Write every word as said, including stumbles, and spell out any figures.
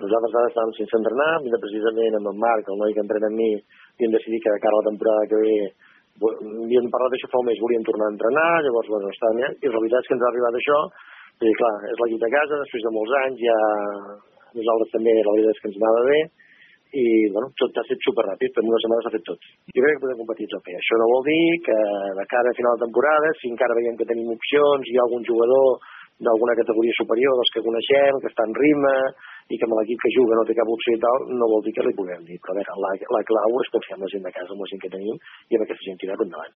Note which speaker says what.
Speaker 1: nosaltres ara estàvem sense entrenar, precisament amb en Marc, el noi que entrena amb mi, i hem decidit que de cara a la temporada que ve havíem parlat d'això fa un mes, volíem tornar a entrenar, llavors, bueno, està bé, i la veritat és que ens ha arribat això, i clar, és la lluita a casa, després de molts anys, ja nosaltres també, la veritat és que ens anava bé, i, bueno, tot ha estat superràpid, en una setmana s'ha fet tot. Jo crec que podem competir a tope. Això no vol dir que de cara a final de temporada, si encara veiem que tenim opcions, hi ha algun jugador d'alguna categoria superior dels que coneixem, que està en ritme, i que amb l'equip que juga no té cap opció i tal, no vol dir que li puguem dir. Però a veure, la, la clau és confiar en la gent de casa, amb la gent que tenim, i amb aquesta gent tirar endavant.